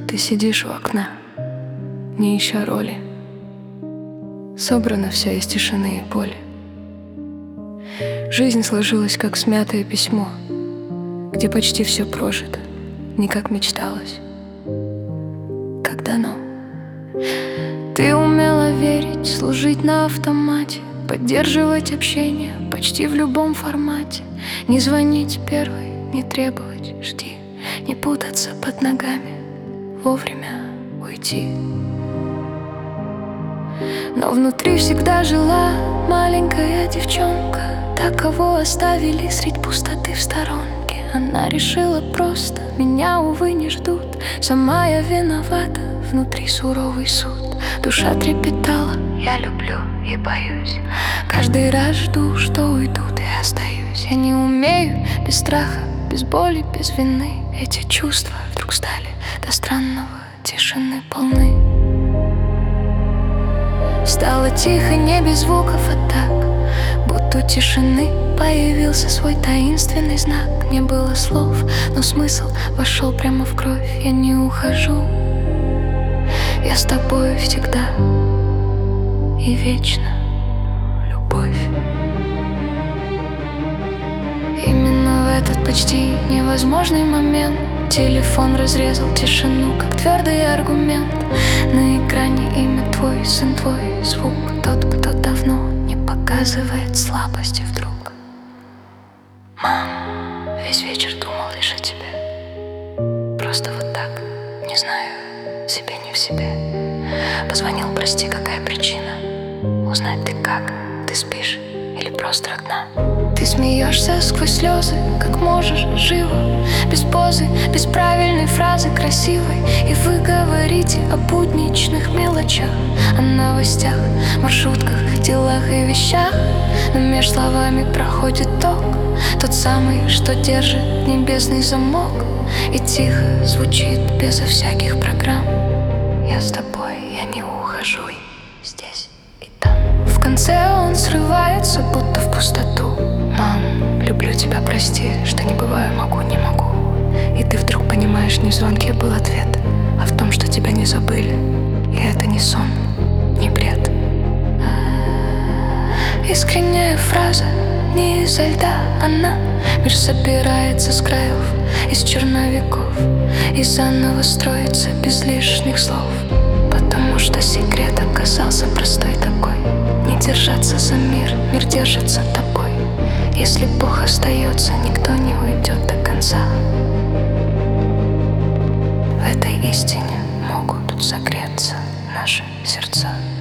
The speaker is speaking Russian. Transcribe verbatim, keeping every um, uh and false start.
Ты сидишь у окна, не ища роли. Собрано все из тишины и боли. Жизнь сложилась, как смятое письмо, где почти все прожито, не как мечталось, как дано. Ты умела верить, служить на автомате, поддерживать общение почти в любом формате. Не звонить первой, не требовать, жди, не путаться под ногами, вовремя уйти. Но внутри всегда жила маленькая девчонка, та, кого оставили средь пустоты в сторонке. Она решила просто: меня, увы, не ждут. Сама я виновата, внутри суровый суд. Душа трепетала, я люблю и боюсь. Каждый раз жду, что уйдут, и остаюсь. Я не умею без страха, без боли, без вины. Эти чувства вдруг стали до странного тишины полны. Стало тихо, не без звуков атак, будто у тишины появился свой таинственный знак. Не было слов, но смысл вошел прямо в кровь. Я не ухожу, я с тобой всегда и вечно, любовь. Именно в этот почти невозможный момент телефон разрезал тишину, как твердый аргумент. На экране имя твой, сын твой, звук. Тот, кто давно не показывает слабости вдруг. Мам, весь вечер думал лишь о тебе. Просто вот так, не знаю, себе не в себе. Позвонил, прости, какая причина? Узнать ты как, ты спишь или просто одна? Ты смеешься сквозь слезы, как можешь, живо, без позы, без правильной фразы красивой. И вы говорите о будничных мелочах, о новостях, маршрутках, делах и вещах. Но меж словами проходит ток, тот самый, что держит небесный замок. И тихо звучит безо всяких программ: я с тобой, я не ухожу, здесь и там. В конце он срывается, будто в пустоту. Мам, люблю тебя, прости, что не бываю, могу, не могу. И ты вдруг понимаешь, не в звонке был ответ, а в том, что тебя не забыли. И это не сон, не бред. Искренняя фраза, не изо льда она. Мир собирается с краев, из черновиков, и заново строится без лишних слов. Потому что секрет оказался простой такой: не держаться за мир, мир держится тобой. Если Бог остается, никто не уйдет до конца. В этой истине могут согреться наши сердца.